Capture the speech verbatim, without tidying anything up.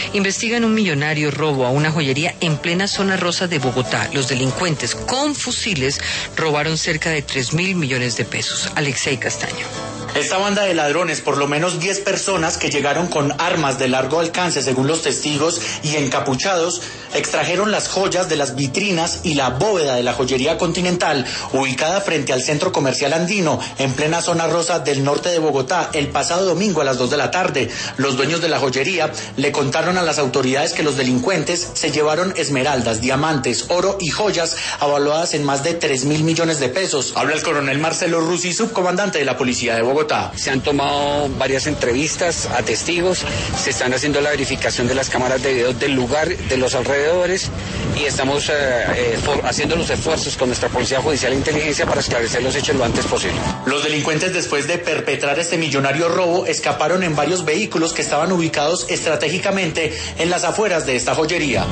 Investigan un millonario robo a una joyería en plena zona rosa de Bogotá. Los delincuentes con fusiles robaron cerca de tres mil millones de pesos. Alexei Castaño. Esta banda de ladrones, por lo menos diez personas que llegaron con armas de largo alcance, según los testigos, y encapuchados, extrajeron las joyas de las vitrinas y la bóveda de la joyería Continental, ubicada frente al Centro Comercial Andino, en plena zona rosa del norte de Bogotá, el pasado domingo a las dos de la tarde. Los dueños de la joyería le contaron a las autoridades que los delincuentes se llevaron esmeraldas, diamantes, oro y joyas avaluadas en más de tres mil millones de pesos. Habla el coronel Marcelo Rusi, subcomandante de la Policía de Bogotá. Se han tomado varias entrevistas a testigos, se están haciendo la verificación de las cámaras de video del lugar, de los alrededores, y estamos eh, eh, for, haciendo los esfuerzos con nuestra Policía Judicial e Inteligencia para esclarecer los hechos lo antes posible. Los delincuentes, después de perpetrar este millonario robo, escaparon en varios vehículos que estaban ubicados estratégicamente en las afueras de esta joyería.